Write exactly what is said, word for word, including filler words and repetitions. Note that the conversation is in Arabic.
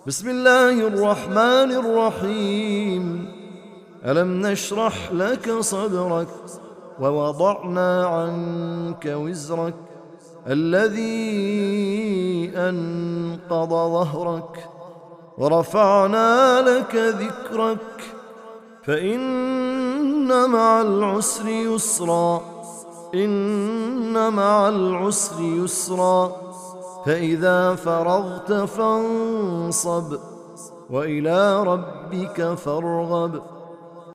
بسم الله الرحمن الرحيم. ألم نشرح لك صدرك ووضعنا عنك وزرك الذي أنقض ظهرك ورفعنا لك ذكرك فإن مع العسر يسرا إن مع العسر يسرا فإذا فرغت فانصب وإلى ربك فارغب.